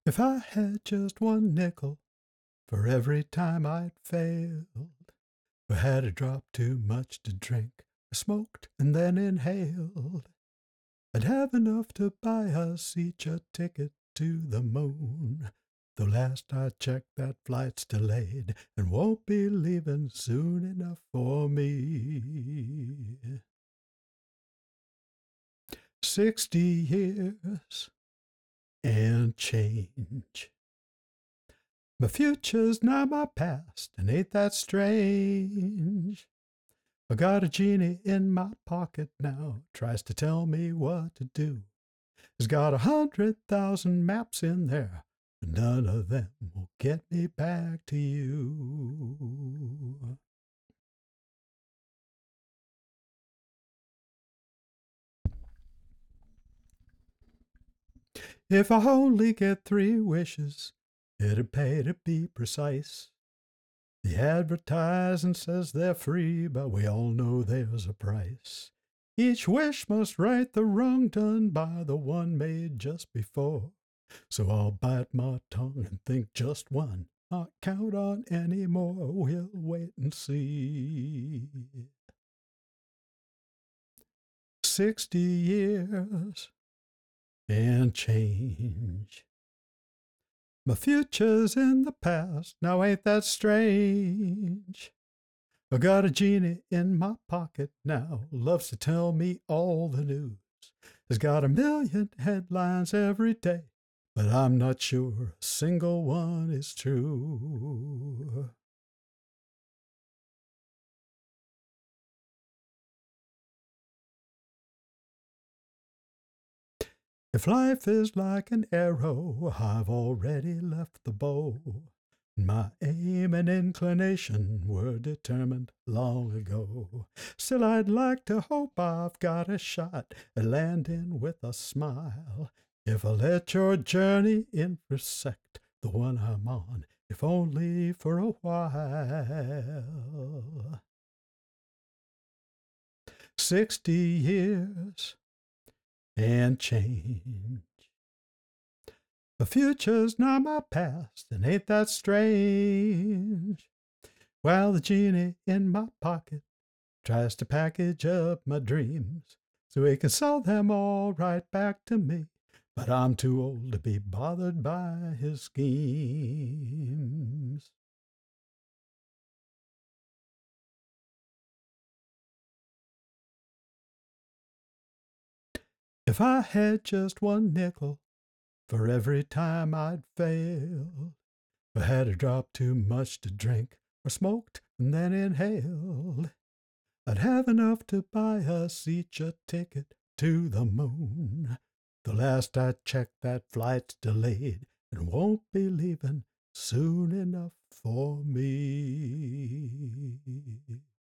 If I had just one nickel for every time I'd failed, or had a drop too much to drink, or smoked and then inhaled, I'd have enough to buy us each a ticket to the moon. Though last I checked, that flight's delayed and won't be leaving soon enough for me. 60 years and change. My future's now my past, and ain't that strange? I got a genie in my pocket now, tries to tell me what to do. He's got 100,000 maps in there, but none of them will get me back to you. If I only get 3 wishes, it'd pay to be precise. The advertising says they're free, but we all know there's a price. Each wish must right the wrong done by the one made just before. So I'll bite my tongue and think just one, not count on any more. We'll wait and see. 60 years and change. My future's in the past, now ain't that strange? I got a genie in my pocket now, loves to tell me all the news. Has got 1,000,000 headlines every day, but I'm not sure a single one is true. If life is like an arrow, I've already left the bow. My aim and inclination were determined long ago. Still, I'd like to hope I've got a shot at landing with a smile. If I let your journey intersect the one I'm on, if only for a while. 60 years and change. The future's not my past, and ain't that strange? While the genie in my pocket tries to package up my dreams so he can sell them all right back to me, but I'm too old to be bothered by his schemes. If I had just one nickel for every time I'd failed, or had a drop too much to drink, or smoked and then inhaled, I'd have enough to buy us each a ticket to the moon. The last I checked, that flight's delayed and won't be leaving soon enough for me.